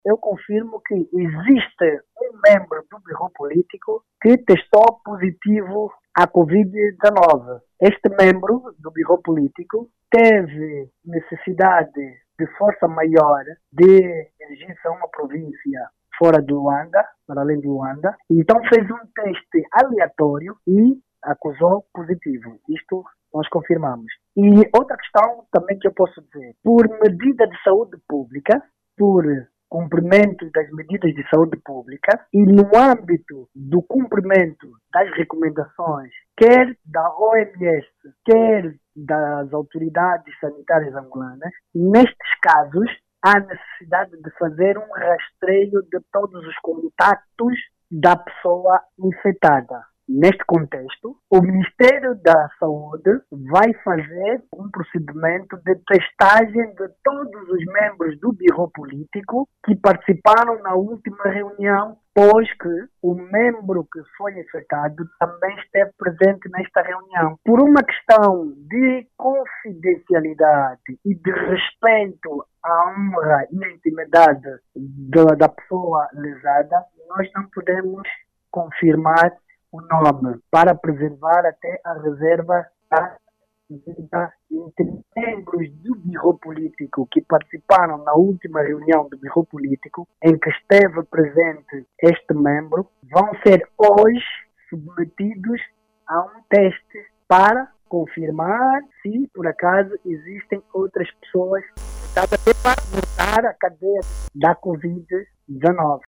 eu confirmo que existe um membro do Bureau Político que testou positivo à Covid-19. Este membro do Bureau Político teve necessidade de força maior de dirigir-se a uma província fora de Luanda, para além de Luanda, então fez um teste aleatório e acusou positivo. Isto nós confirmamos. E outra questão também que eu posso dizer, por medida de saúde pública, por cumprimento das medidas de saúde pública e no âmbito do cumprimento das recomendações, quer da OMS, quer das autoridades sanitárias angolanas, nestes casos há necessidade de fazer um rastreio de todos os contatos da pessoa infectada. Neste contexto, o Ministério da Saúde vai fazer um procedimento de testagem de todos os membros do Bureau Político que participaram na última reunião, pois que o membro que foi infectado também esteve presente nesta reunião. Por uma questão de confidencialidade e de respeito à honra e à intimidade da pessoa lesada, nós não podemos confirmar o nome para preservar até a reserva da vida entre membros do Bureau Político que participaram na última reunião do Bureau Político em que esteve presente este membro, vão ser hoje submetidos a um teste para confirmar se por acaso existem outras pessoas até para voltar à cadeia da Covid-19.